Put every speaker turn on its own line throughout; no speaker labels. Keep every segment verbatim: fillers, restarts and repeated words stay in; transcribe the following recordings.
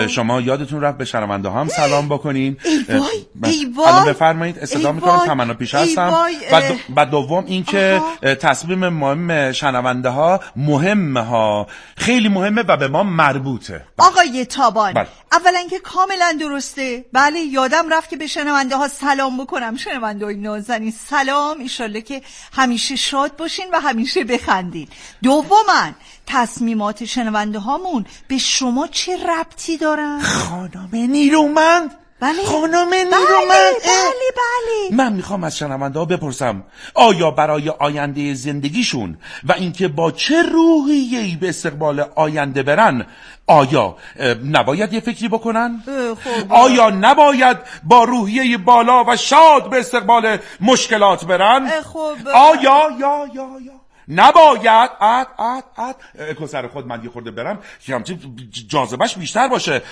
شما یادتون رفت به شنونده هم سلام بکنین.
ای وای ای وای
الان بفرمایید استفاده میکنم تمنا پیش هستم. بعد بعد دوم این که تصمیم مهم شنونده ها مهمه ها، خیلی مهمه و به ما مربوطه.
آقای تابان
بله.
اولا که کاملا درسته. بله یادم رفت که به شنونده ها سلام بکنم. شنونده های نازنین سلام، ایشالله که همیشه شاد باشین و همیشه بخندین. دوما تصمیمات شنونده هامون به شما چه ربطی دارن؟
خانم نیرومند
بله
خانم
بله
نیرومند
بله بله
من میخوام از شنونده ها بپرسم آیا برای آینده زندگیشون و اینکه با چه روحیه‌ای به استقبال آینده برن آیا نباید یه فکری بکنن؟
خب
آیا نباید با روحیه بالا و شاد به استقبال مشکلات برن؟
خب
آیا یا یا یا نباید اد اد اد کسر خود من یه خورده برم که همچه جاذبش بیشتر باشه.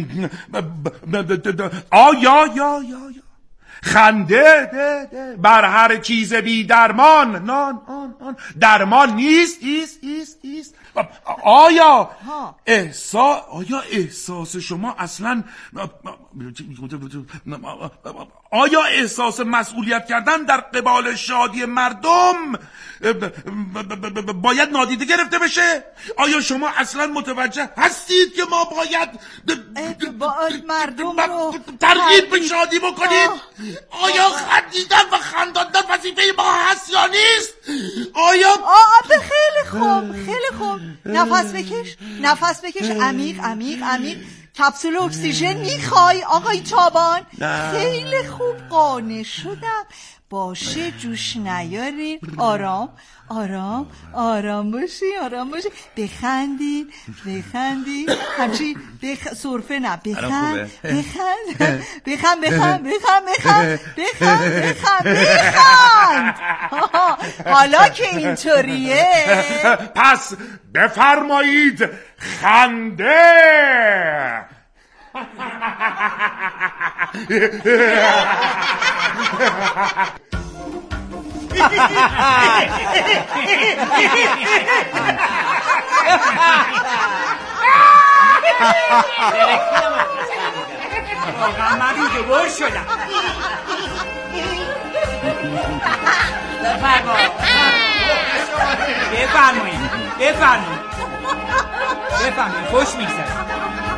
آیا یا یا یا خنده ده ده بر هر چیز بی درمان نان آن آن درمان نیست ایست ایست ایست. آیا احساس آیا احساس شما اصلا آیا احساس مسئولیت کردن در قبال شادی مردم باید نادیده گرفته بشه؟ آیا شما اصلا متوجه هستید که ما باید
مردم رو
ترغیب به شادی بکنیم؟ آیا خندیدن و خنداندن وظیفه ما هست یا نیست؟ آیا
آه خیلی خوب خیلی خوب نفس بکش نفس بکش عمیق عمیق عمیق. کپسول اکسیژن میخوای آقای تابان؟ خیلی خوب قانع شدم. باشه جوش نیارین. آرام آرام آرام باشی آرام باشی. بخندین بخندین همچی بخ... صرفه نه بخند بخند بخند بخند بخند بخند بخند بخند بخند. حالا که اینطوریه
پس بفرمایید خنده.
واقعا من دیگه بور شدم. بفرمایید بفرمایید بفرمایید خوش میگذره.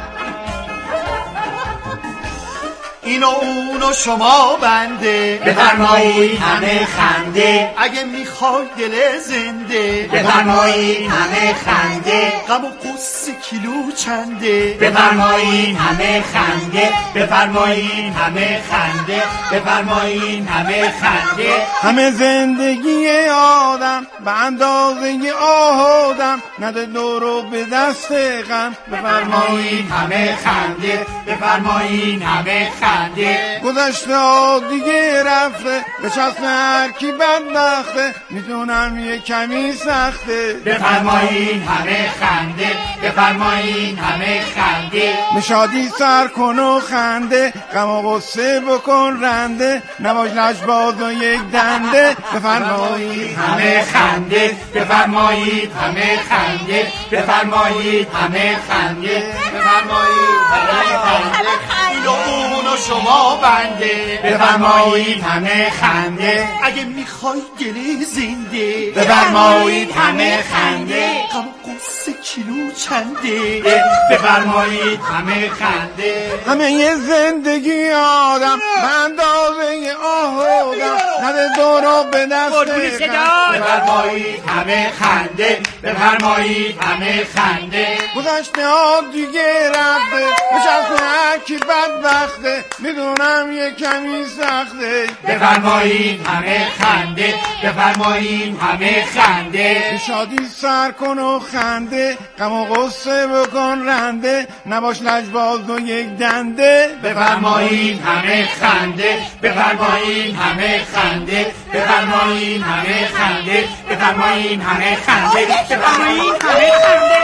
اینو اونو شما بنده
بفرمایید همه خنده.
اگه میخوای دل زنده
بفرمایید همه خنده.
غم و قصه کیلو چنده
بفرمایید همه خنده. بفرمایید همه خنده. بفرمایید همه خنده.
همه زندگی آدم به اندازه آدم نده دورو به دست غم.
بفرمایید همه خنده. بفرمایید همه خنده.
گذشته ها دیگه رفته به چشم هر کی بدبخته میدونم یه کمی سخته.
بفرمایید همه خنده. بفرمایید همه خنده.
به شادی سر کن و خنده غم و غصه بکن رنده نباش لجباز و یک دنده. بفرمایید
همه خنده. بفرمایید همه خنده. بفرمایید همه خنده. بفرمایید همه خنده.
اینو اونو شما بنده
بفرمایید همه خنده.
اگه میخوای دل زنده
بفرمایید همه خنده.
غم و قصه کیلو چنده
بفرمایید همه خنده.
همه یه زندگی آدم به اندازه آدم نده دورو به دست غم.
بفرمایید همه خنده. بفرمایید همه خنده.
گذشته ها دیگه رفته به چشم هر کی بدبخته میدونم یه کمی سخته.
بفرمایید همه خنده. بفرمایید همه خنده.
به شادی سر کن و خنده غم و غصه بکن رنده نباش لجباز و یک دنده.
بفرمایید همه خنده. بفرمایید همه خنده. بفرمایید همه خنده. بفرمایید همه خنده. بفرمایید همه خنده.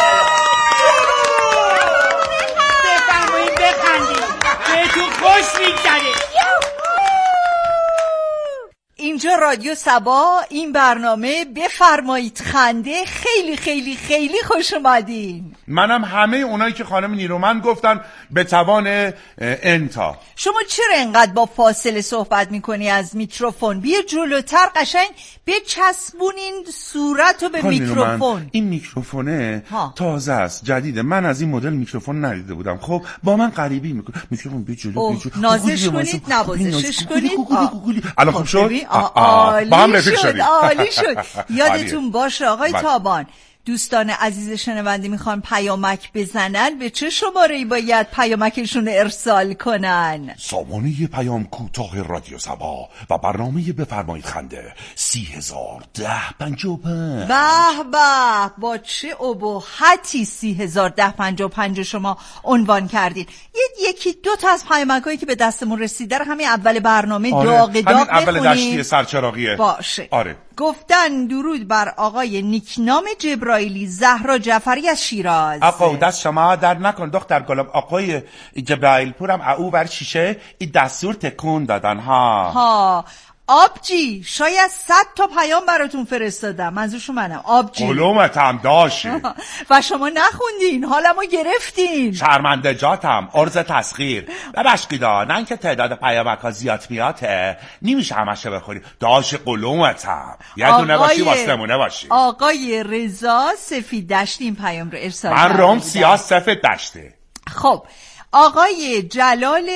بفرمایید بخندید بهتون خوش میگذره.
اینجا رادیو سبا، این برنامه بفرمایید خنده. خیلی خیلی خیلی خوش اومدین.
منم همه اونایی که خانم نیرومند گفتن به توان انتا.
شما چرا اینقدر با فاصله صحبت میکنی از میکروفون؟ بیا جلوتر، قشنگ بچسبونین صورتو به میکروفون.
این میکروفونه تازه است، جدیده، من از این مدل میکروفون ندیده بودم. خب با من غریبی میکنه. میکروفون بیا جلو، بیا جلو،
نازش کنید، نوازشش کنید.
الان خوب شد؟
عالی
با هم رفیق شدیم.
عالی شد. یادتون باشه آقای تابان، دوستان عزیز شنونده میخوان پیامک بزنن، به چه شماره‌ای باید پیامکشون ارسال کنن؟
سامانه پیام کوتاه رادیو سبا و برنامه بفرمایید خنده سی هزار ده پنجاه و پنج.
به به، با چه ابهتی سی هزار ده پنجاه و پنج شما عنوان کردین. یه یکی دو تا از پیامکایی که به دستمون رسیده رو همین اول برنامه
آره.
داغ داغ
همین اول
بخونیم.
دشتی سرچراغیه
باشه.
آره.
گفتن درود بر آقای نیکنام جبرائیلی، زهرا جعفری از شیراز.
آقا دست شما در نکن دختر گلم. آقای جبرائیل پورم او بر شیشه این دستور تکون دادن ها
ها. آبجی شاید صد تا پیام براتون فرستادم، منظورشو منم. آبجی
قلومتم داشی
و شما نخوندین، حالمو گرفتین.
شرمنده جاتم، عرض تسخیر. ببشکیدا نه اینکه تعداد پیامک ها زیاد میاته نمیشه همشه بخوری. داش قلومتم یه دونه باشی واسمونه باشی.
آقای رضا سفید دشتی این پیام رو ارسال
من روم سیاه سفید دشته.
خب آقای جلال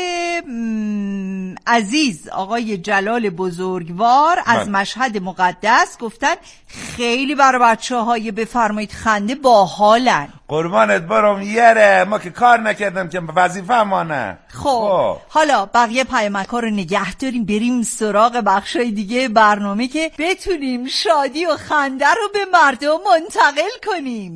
عزیز، آقای جلال بزرگوار از من. مشهد مقدس گفتن خیلی برای بچه های بفرمایید خنده باحالن.
قربانت برم یره، ما که کار نکردم که وظیفه مانه.
خب, خب حالا بقیه پیامک ها رو نگه داریم، بریم سراغ بخشای دیگه برنامه که بتونیم شادی و خنده رو به مردم منتقل کنیم.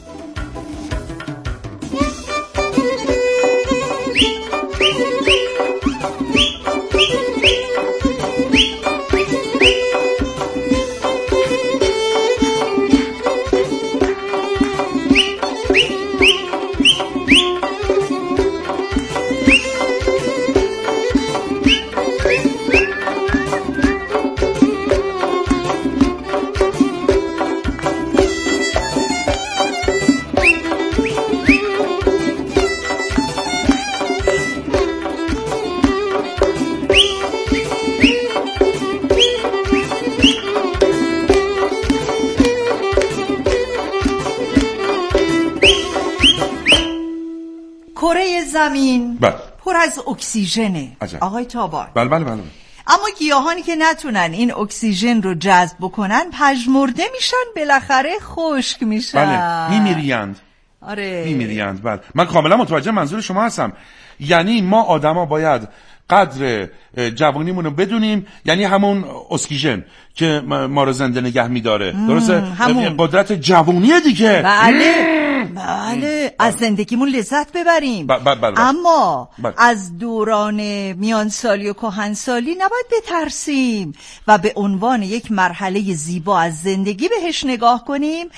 کره زمین
بله.
پر از اکسیژنه
عجب.
آقای تابان.
بله بله بله.
اما گیاهانی که نتونن این اکسیژن رو جذب بکنن پژمرده میشن، بالاخره خشک میشن.
بله میمیریند.
آره
میمیریند. بله من کاملا متوجه منظور شما هستم. یعنی ما آدما باید قدر جوانیمون رو بدونیم، یعنی همون اکسیژن که ما رو زنده نگه میداره، درسته؟ همون قدرت جوانی دیگه.
بله بله، از زندگیمون لذت ببریم.
ب- ب- بله بله.
اما
بله.
از دوران میانسالی و کهنسالی نباید بترسیم و به عنوان یک مرحله زیبا از زندگی بهش نگاه کنیم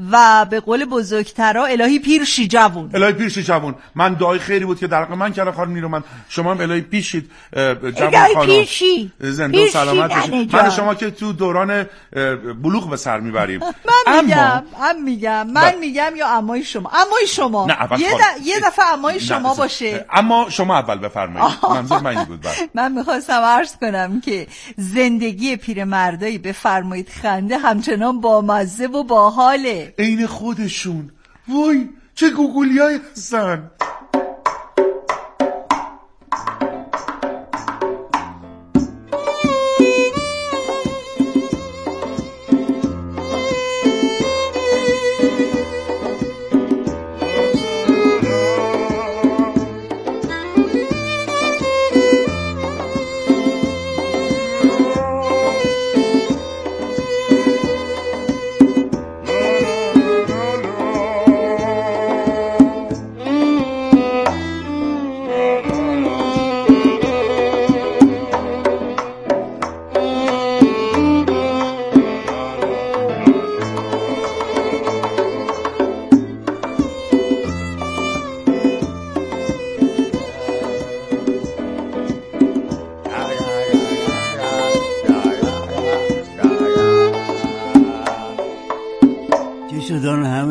و به قول بزرگترا الهی پیرشی جوون.
الهی پیرشی جوون. من دعای خیری بود که در حق من کردم خانم نیرومند. شما هم الهی پیشید جوون خانم.
پیرشی
زنده و سلامت باشید. من شما که تو دوران بلوغ به سر میبریم.
من میگم من میگم من با... میگم یا عموی شما عموی شما یه, د... یه دفعه عموی شما نه. باشه.
اما شما اول بفرمایید. منظور من این بود. بر.
من میخواستم عرض کنم که زندگی پیرمردایی بفرمایید خنده همچنان بامزه و باحاله.
عین خودشون. وای چه گوگولیای هستن.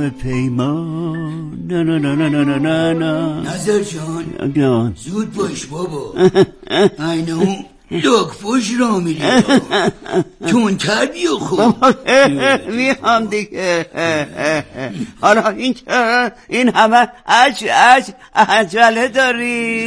نام پیمان نه نه نه نه نه نه نه
نظر جان
جان
زود باش بابا اینه اون لکفوش را میری تونتر بیا خوب
میام دیگه حالا این چرا این همه عج عج عجله داری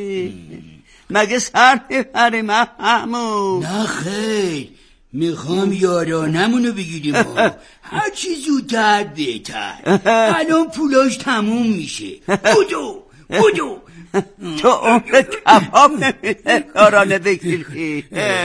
مگه سر میبری محمود؟
نه خیر میخوام یارانمونو بگیریم هرچی زودتر بهتر الان پولاش تموم میشه بودو بودو
تو عمر کباب نمیده کارانه بگیری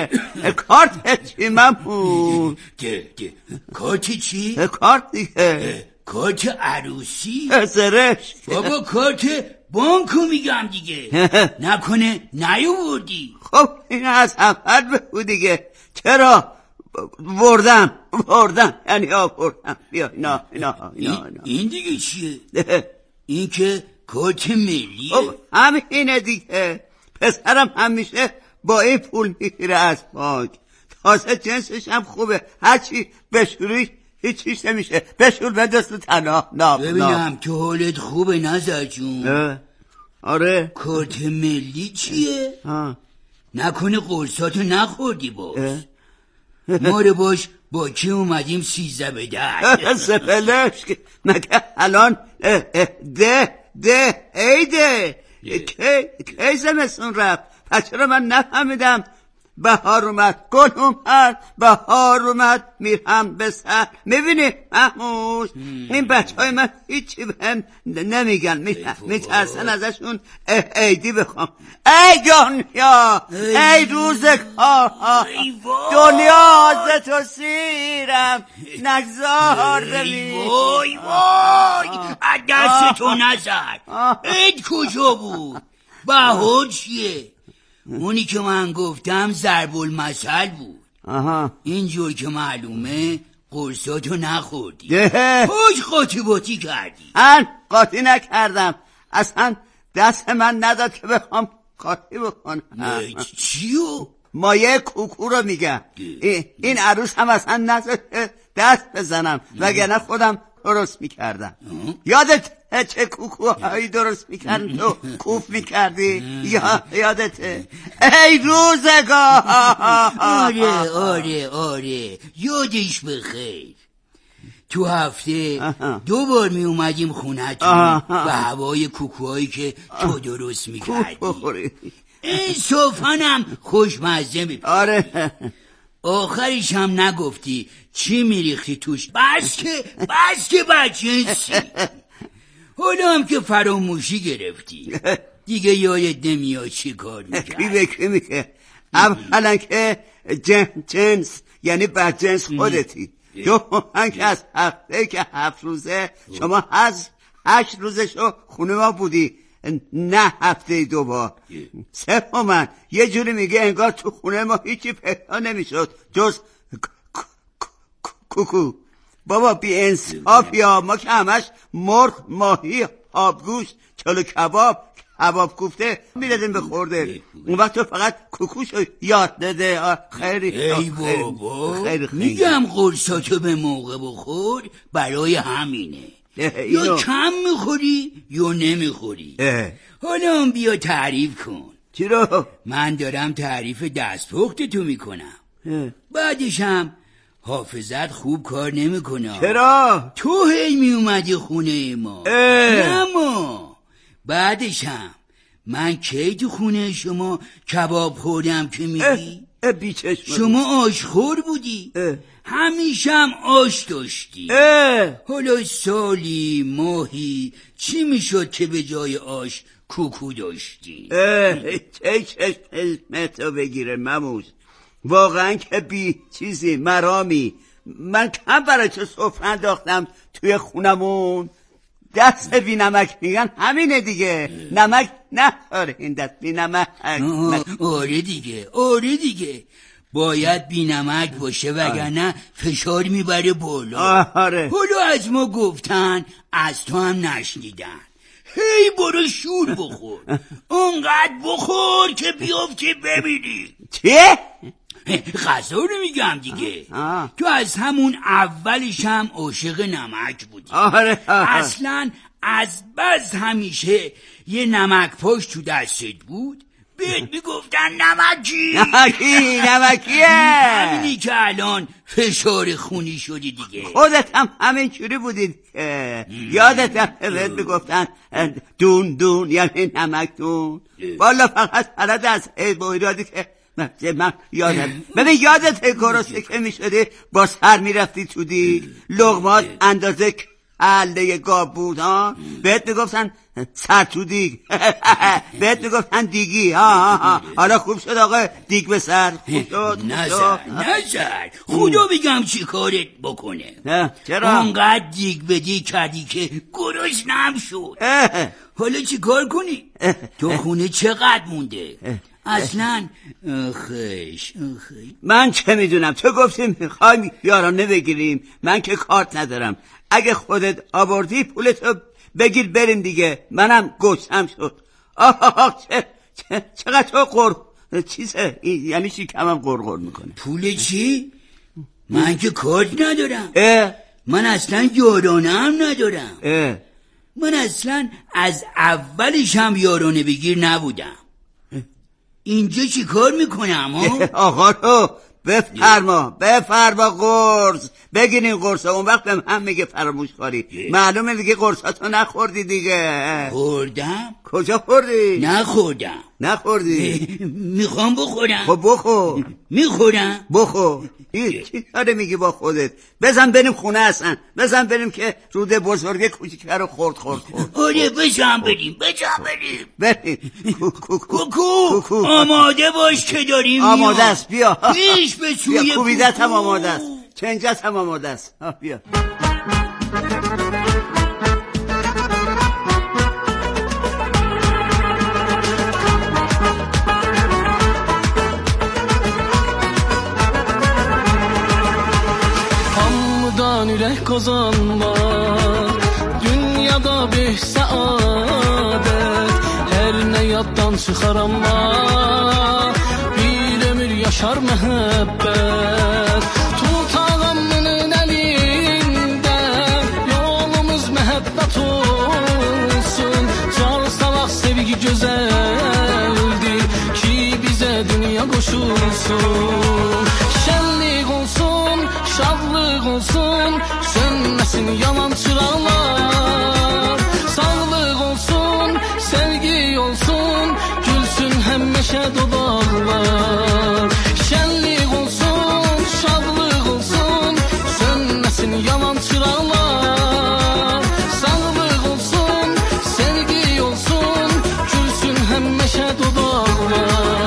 کارت چی محمود؟
ده ده کارت چی؟
کارت دیگه
کارت عروسی؟
زرش
بابا کارت بانکو میگم دیگه نکنه نیاوردی؟
خب این از اول بگو دیگه چرا بردم بردم یعنی آوردم بیا اینا اینا اینا
این دیگه چیه؟ این که کارت ملیه؟
خب همینه دیگه پسرم همیشه با این پول میگیره از بانک تازه جنسش هم خوبه هرچی بشوری هیچیش نمیشه بشور بدست تو تنها ناب
ببینم تو حالت خوبه نظر جون
آره
کارت ملی چیه؟
ها.
نکنه قرصاتو نخوردی باز ماره باش با کی اومدیم سیزده به ده
سپلش مگه الان ده ده ایده کی زمستون رفت پس چرا من نفهمیدم بهار اومد گل اومد بهار اومد میرم به سر میبینی محمود این بچه های من هیچی بهم نمیگن میترسن ازشون عیدی بخوام ای دنیا ای روزگار دنیا از تو سیرم نگذار ببین
وای وای از دست تو نزد عید کجا بود بهار چیه اونی که من گفتم ضرب المثل بود
آها
اینجور که معلومه قرصاتو نخوردی پاش قاطی باطی کردی
من قاطی نکردم اصلا دست من نداد که بخوام قاطی بکنم
چیو؟
مایه کوکو رو میگم این عروس هم اصلا نذاشت دست بزنم وگرنه خودم درست میکردم یادت چه کوکوهایی درست میکردن تو کوف میکردی یا یادته ای روزگار
آره آره آره یادش بخیر تو هفته دو بار می اومدیم خونتون و هوای کوکوهایی که تو درست میکردی انصافاً خوشمزه میپید
آره
آخرش هم نگفتی چی میریختی توش بس که بس که بچنسی حالا هم که فراموشی گرفتی دیگه یادت نمیاد چی کار میکرد
کی بکی میگه اولا که جنس یعنی بدجنس خودتی دوم که از هفته که هفت روزه شما از هشت روزشو خونه ما بودی نه هفته دوبار سوم یه جوری میگه انگار تو خونه ما هیچی پیدا نمیشد جز کوکو بابا بی انصاف یا ما که همش مرغ ماهی آبگوشت چلو کباب کباب کوفته میردیم به خورده اون وقت تو فقط کوکوشو یاد داده خیلی
ای بابا میگم قرصاتو به موقع بخور برای همینه یا کم میخوری یا نمیخوری حالا هم بیا تعریف کن
چی رو؟
من دارم تعریف دستپخت تو میکنم بعدش هم حافظت خوب کار نمیکنه
چرا؟
تو هی میومدی خونه ما نه ما بعدش هم من کی تو خونه شما کباب خوردم که میگی؟ شما آشخور بودی همیشه هم آش داشتی حالا سالی ماهی چی میشد که به جای آش کوکو داشتی؟
چه چشمتو بگیره مموز واقعا که بی چیزی مرامی من کم برای چه سفره انداختم توی خونمون دست بی نمک میگن همینه دیگه نمک نداره این دست بی نمک
آره دیگه آره دیگه باید بی نمک باشه وگرنه فشار میبره بالا
آره
حالا از ما گفتن از تو هم نشنیدن هی برو شور بخور اونقدر بخور که بیافتی ببینی
چیه؟
غذا رو میگم دیگه. تو از همون اولش هم عاشق نمک بودی.
آره
اصلا از بس همیشه یه نمک پاش تو دستت بود بهت میگفتن نمکی
نمکی نمکیه.
همینی که الان فشار خونی شدی دیگه.
خودت هم همین جوری بودید. یادت هم بهت میگفتن دون دون یعنی نمک دون. والا فقط حالت از ایرادی که من یادم ببین یادت گرسنه که میشدی با سر میرفتی تو دیگ لقمات اندازه عله گاب بود ها بهت میگفتن سر تو دیگ بهت میگفتن دیگی ها ها حالا خوب شد آقا دیگ به سر
نزر نزر خدا بگم چی کارت بکنه.
چرا؟
اونقدر دیگ به دیگ کردی که گرسنه‌ام شد. حالا چی کار کنی؟ تو خونه چقدر مونده؟ اصلا آخش آخش
من چه میدونم تو گفتی میخوایم یارانه بگیریم من که کارت ندارم اگه خودت آوردی پولتو بگیر بریم دیگه منم گوشتم شد. آه آه چه چه چقدر تو قر چیزه یعنی چی کمم قرقر میکنه.
پول چی؟ من که کارت ندارم.
اه؟
من اصلا یارانه هم ندارم.
اه؟
من اصلا از اولش هم یارانه بگیر نبودم. اینجا چی کار میکنم ها؟
آقا رو بفرما بفرما قرص بگین این قرص اون وقت به من میگه فراموش کاری. معلومه دیگه قرصاتو نخوردی دیگه.
خوردم؟
کجا خوردی؟
نخوردم.
نخوردی؟
میخوام بخورم.
خب بخور.
میخورم.
بخور. چی کاره میگی با خودت؟ بزن بریم خونه اصلا بزن بریم که روده بزرگه کوچیکه رو خورد خورد خورد.
آره بزن بریم بزن بریم
بریم.
کوکو آماده باش که داریم میام.
آماده است بیا.
پیش به سوی
بیا کوبیدت هم آماده است چنجت هم آماده است. بیا
Hamıdan ürək qazanmaq Dünyada bir səadət Hər nə yaddan çıxar amma Bir ömür yaşar məhəbbət Tut ağamının əlində Yolumuz məhəbbət olsun Çal salaq sevgi gözəldir Ki bizə dünya qoşulsun Şənlik olsun, şadlıq olsun Sönməsin yalan çıraqlar Sağlıq olsun, sevgi olsun Gülsün həmişə dodaqlar Şənlik olsun, şadlıq olsun Sönməsin yalan çıraqlar Sağlıq olsun, sevgi olsun Gülsün həmişə dodaqlar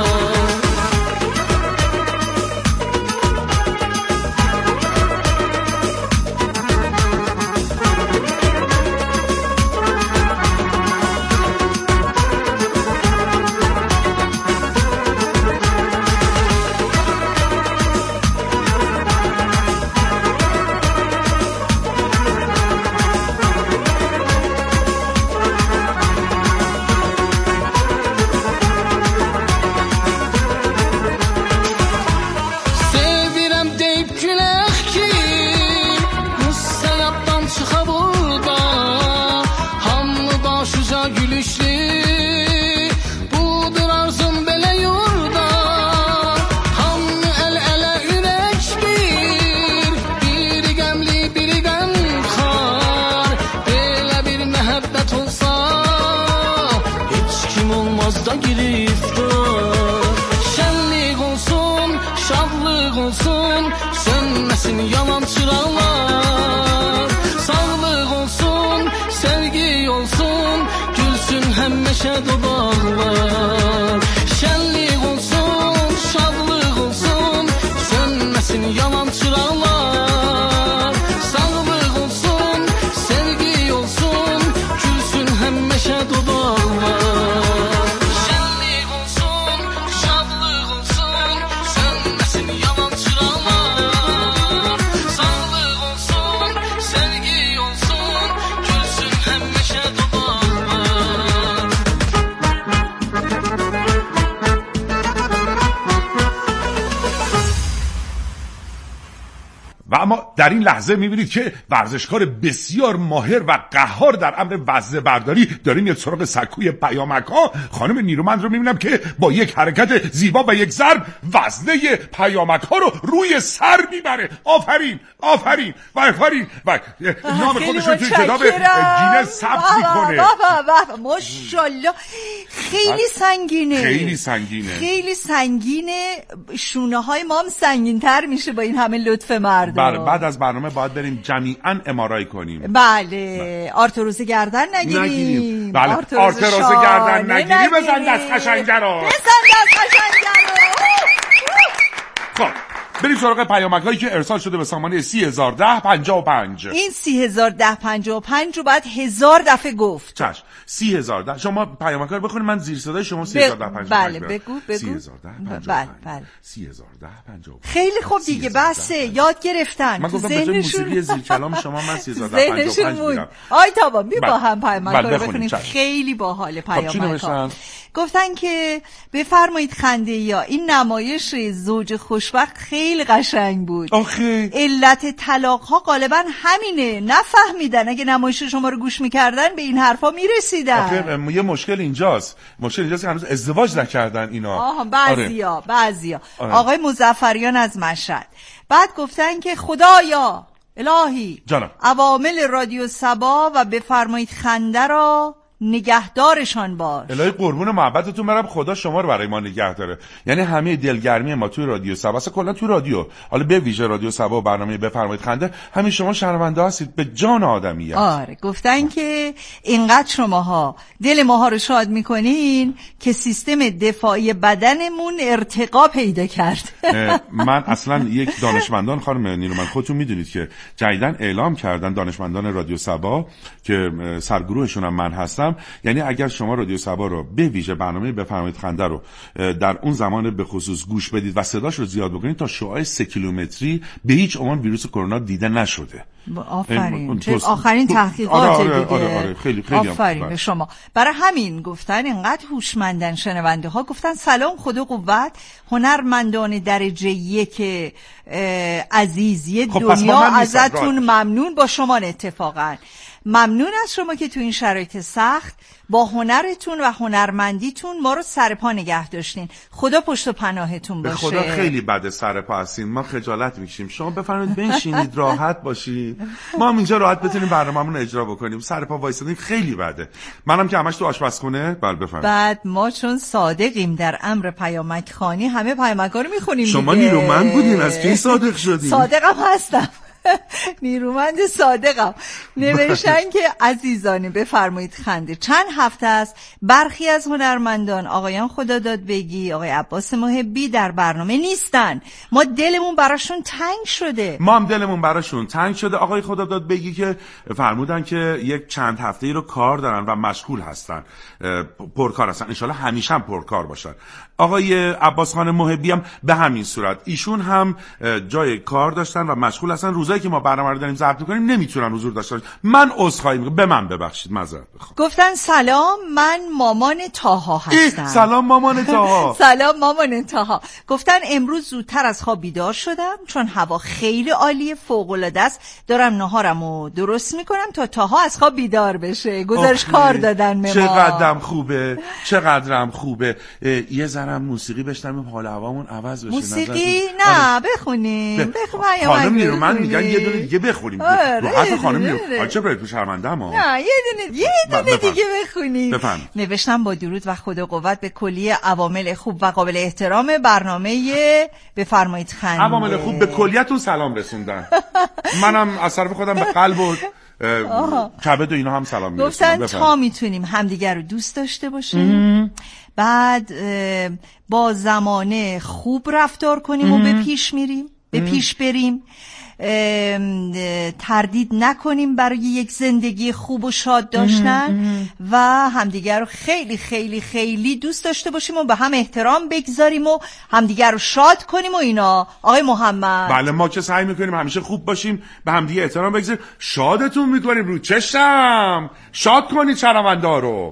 həmişə dodaqlar Şənlik olsun, şadlıq olsun Sönməsin yalan çıraqlar Sağlıq olsun, sevgi olsun Gülsün həmişə dodaqlar Şənlik olsun, şadlıq olsun Sönməsin yalan çıraqlar Sağlıq olsun, sevgi olsun Gülsün həmişə dodaqlar
و اما در این لحظه میبینید که ورزشکار بسیار ماهر و قهار در امر وزنه برداری داره میاد سراغ سکوی پیامک ها. خانم نیرومند رو میبینم که با یک حرکت زیبا و یک ضرب وزنه پیامک ها رو روی سر میبره. آفرین آفرین و آفرین و نام خودش رو توی کتاب گینس ثبت میکنه.
ماشاءالله خیلی سنگینه،
خیلی سنگینه،
خیلی سنگینه. شونه های ما هم سنگین تر میشه با این همه لطف مردم.
بله بعد از برنامه باید بریم جمیعاً ام‌آرآی کنیم.
بله, بله. آرتروز گردن نگیریم, نگیریم.
بله آرتروز, آرتروز گردن نگیریم. بزن دست قشنگه رو،
بزن دست قشنگه رو.
خب بریم سراغ پیامک هایی که ارسال شده به سامانه سی هزار ده پنجاه و پنج.
این سی هزار ده پنجاه و پنج رو باید هزار دفعه گفت.
چشم. سی هزار ده شما پیامک ها رو بخونید، من زیر صدای شما سی هزار ده پنجاه و پنج.
بله بگو بگو.
سی هزار ده پنجاه و پنج.
بله بله.
سی هزار ده پنجاه و پنج.
خیلی خوب دیگه بسه، یاد گرفتن.
من گفتم به جای موسیقی زیر کلام شما من سی هزار ده پنجاه و پنج میگم.
آی تابا می با هم پیامک ها رو بخونیم.
چشم.
خیلی باحال پیامک
ها.
گفتن که بفرمایید خنده یا این نمایش زوج خوشبخت خیلی قشنگ بود.
آخه
علت طلاق ها غالبا همینه، نفهمیدن. اگه نمایش شما رو گوش میکردن به این حرفا میرسیدن.
آخه یه مشکل اینجاست، مشکل اینجاست که هنوز ازدواج نکردن اینا.
آها بعضیا آره. بعضیا آره. آقای مظفریان از مشهد بعد گفتن که خدایا الهی
جانم
عوامل رادیو صبا و بفرمایید خنده را نگهدارشان باش.
الهی قربون محبتتون برم، خدا شما رو برای ما نگه داره. یعنی همه دلگرمی ما توی رادیو صبا، اصلا کلا توی رادیو، حالا به ویژه رادیو صبا و برنامه بفرمایید خنده، همین شما شنونده هستید به جان آدمیت.
آره گفتن که اینقدر شماها دل ماها رو شاد میکنین که سیستم دفاعی بدنمون ارتقا پیدا کرد.
من اصلا یک دانشمندان خانم نیرومند خودتون میدونید که جدیداً اعلام کردن دانشمندان رادیو صبا که سرگروهشون هم من هستم، یعنی اگر شما رادیو صبا رو به ویژه برنامه بفرمایید خنده رو در اون زمان به خصوص گوش بدید و صداش رو زیاد بکنید، تا شعاع سه کیلومتری به هیچ عنوان ویروس کرونا دیده نشده.
آفرین، چه آخرین تحقیقات
آره آره
دیگه.
آره آره خیلی خیلی
آفرین به شما. برای همین گفتن اینقدر هوشمندن شنونده ها. گفتن سلام، خدا قوت، هنرمندان درجه یک عزیزی
خب
دنیا ازتون ممنون. با شما اتفاقا ممنون از شما که تو این شرایط سخت با هنرتون و هنرمندیتون ما رو سر پا نگه داشتین. خدا پشت و پناهتون باشه.
به خدا خیلی بده سر پا هستین، ما خجالت میکشیم. شما بفرمایید بنشینید راحت باشید، ما هم اینجا راحت بتونیم برنامه‌مون رو اجرا بکنیم. سر پا وایسادین خیلی بده. منم که همش تو آشپزخونه. بله بفرمایید.
بعد ما چون صادقیم در امر پیامک خوانی همه پیامک‌ها رو میخونیم.
شما نیرومند بودین، از کی صادق شدین؟
صادقم هستم. نیرومند صادقم. نوشتن که عزیزانی بفرمایید خنده چند هفته است برخی از هنرمندان آقایان خدا داد بگی، آقای عباس محبی در برنامه نیستن. ما دلمون براشون تنگ شده.
ما هم دلمون براشون تنگ شده. آقای خدا داد بگی که فرمودن که یک چند هفته‌ای رو کار دارن و مشغول هستن، پرکار هستن، ان شاءالله همیشه هم پرکار باشن. آقای عباس خان محبی هم به همین صورت، ایشون هم جای کار داشتن و مشغول هستن. روزایی که ما برنامه رو داریم ضبط می‌کنیم نمیتونن حضور داشته باشن. من عذرخواهی می‌کنم، به من ببخشید، معذرت می‌خوام.
گفتن سلام، من مامان تاها هستم.
سلام مامان تاها.
سلام مامان تاها. گفتن امروز زودتر از خواب بیدار شدم چون هوا خیلی عالی، فوق‌العاده است. دارم ناهارمو درست می‌کنم تا تاها از خواب بیدار بشه. گزارش کار دادن به ما.
چقدرم خوبه، چقدرم خوبه. یه ذره موسیقی بشنویم حال هوامون عوض بشه.
موسیقی نه بخونیم. بخونیم.
خانم نیرومند میگن یه دونه دیگه بخونیم. رو حرف خانم نیرومند. آچه برای تو شرمنده ما.
نه یه دونه یه دونه دیگه بخونیم.
بفهم.
نوشتم با درود و خدا قوت به کلیه عوامل خوب و قابل احترام برنامه بفرمایید خنده.
عوامل خوب به کلیتون سلام رسوندن. منم از طرف خودم به قلب و کبد و اینا هم سلام میرسونم.
گفتن تا میتونیم همدیگر رو دوست داشته باشیم، بعد با زمانه خوب رفتار کنیم و به پیش میریم به پیش بریم، تردید نکنیم برای یک زندگی خوب و شاد داشتن و همدیگر رو خیلی خیلی خیلی دوست داشته باشیم و به هم احترام بگذاریم و همدیگر رو شاد کنیم و اینا. آقای محمد
بله ما که سعی میکنیم همیشه خوب باشیم، به همدیگه احترام بگذاریم، شادتون میکنیم. رو چشم شاد کنید شنونده رو.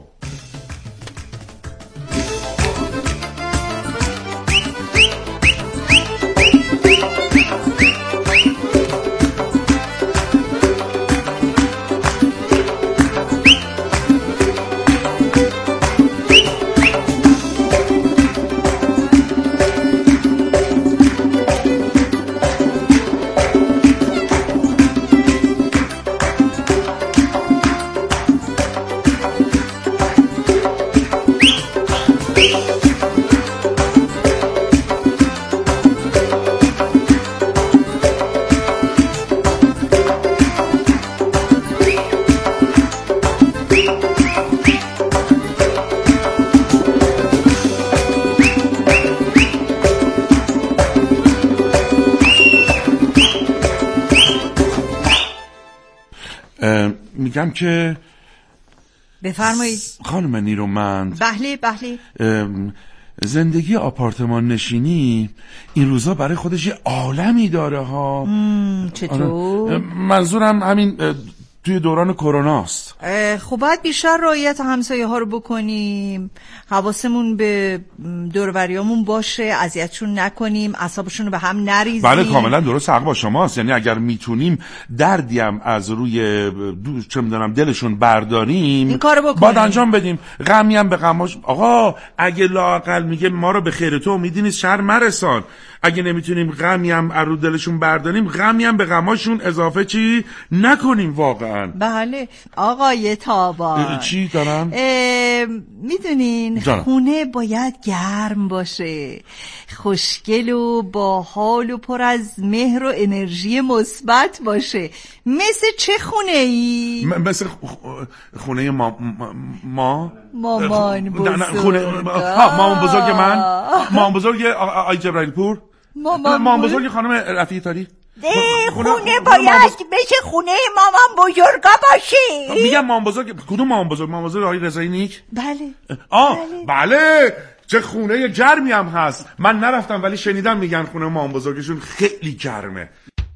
میگم که
بفرمایید
خانم نیرومند.
بله بله.
زندگی آپارتمان نشینی این روزا برای خودش یه عالمی داره ها.
چطور؟
منظورم همین توی دوران کروناست.
خب باید بیشتر رعایت همسایه ها رو بکنیم، حواسمون به دور و بریامون باشه، اذیتشون نکنیم، اعصابشون رو به هم نریزیم.
بله کاملا درست، حق با شماست. یعنی اگر میتونیم دردی هم از روی چه میدونم دلشون برداریم
این کارو بکنیم،
باید انجام بدیم. غمی هم به غماش. آقا اگه لااقل میگه ما رو به خیر تو امیدی نیست شر مرسان، اگه نمیتونیم غمی هم از رو دلشون برداریم غمی هم به غماشون اضافه چی نکنیم واقعا.
بله آقای تابان.
چی دارم؟
میدونین خونه باید گرم باشه، خوشگل و باحال و پر از مهر و انرژی مثبت باشه. مثل چه خونه ای؟
م- مثل خونه ما ما
مامان بزرگ.
نه نه خونه ها مامان بزرگ من، مامان بزرگ آی جبرائیل پور،
مامان,
مامان بزرگ خانم رفیعی تاری.
خونه, خونه باید مثل خونه مامان بزرگا باشه.
میگم مامان بزرگ کدوم مامان بزرگ؟ مامان بزرگ آقای رضایی نیک؟
بله.
آه بله, بله. چه خونه گرمی هم هست. من نرفتم ولی شنیدم میگن خونه مامان بزرگشون خیلی گرمه.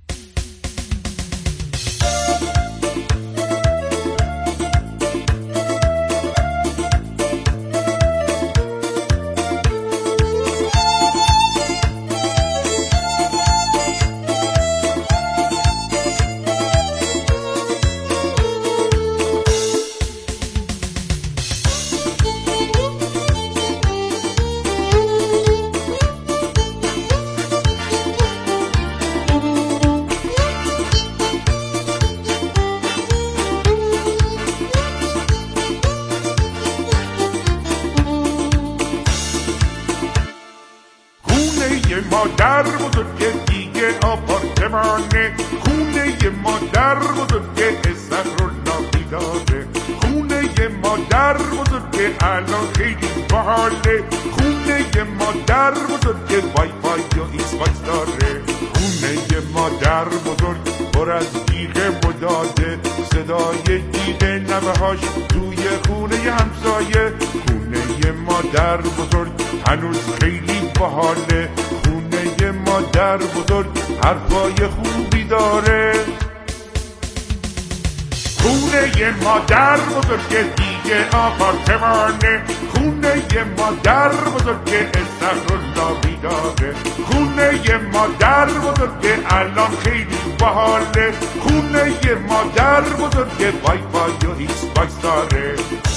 مادر بزرگ دیگه آپارتمانه، خونه مادر بزرگ استقرالله بیداره، خونه مادر بزرگ الان خیلی باحاله، خونه مادر بزرگ وای فای و ایکس باکس داره، خونه مادر بزرگ پر از دیگه مداده، صدای دیگه نوهاش توی خونه همسایه، خونه مادر بزرگ هنوز خیلی باحاله، خونه مادر بزرگ حرفای خوبی داره، خونه مادر بزرگ دیگه آپارتمانه، خونه مادر بزرگ استقرالله بیداره، خونه مادر بزرگ الان خیلی باحاله، خونه مادر بزرگ وای فای و ایکس باکس داره.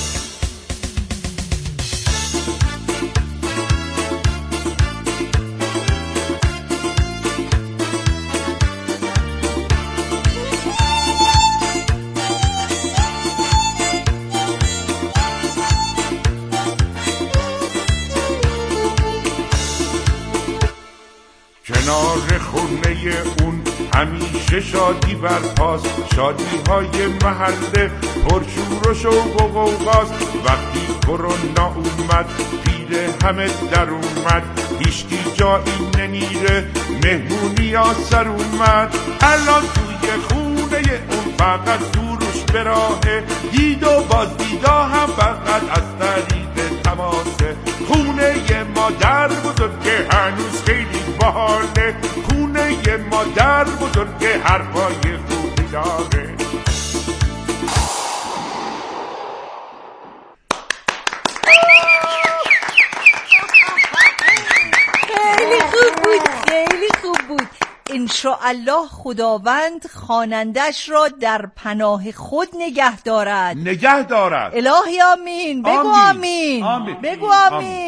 کنار خونه اون همیشه شادی برپاست، شادی های محله پرشور و شوق و غوغاست، وقتی کرونا اومد پیر همه در اومد، هیچکی جایی نمیره مهمونی ها سر اومد، الان توی خونه اون فقط سروش به راهه، دید و بازدیدا هم فقط از طریق تماسه، خونه مادر بزرگ هنوز خیلی باحاله، خونه مادر بزرگ حرفای خوبی داره.
خیلی خوب بود، خیلی خوب بود. انشاءالله خداوند خوانندش را در پناه خود نگه دارد.
نگه دارد.
الهی آمین. بگو آمین, آمین. آمین. بگو آمین, آمین.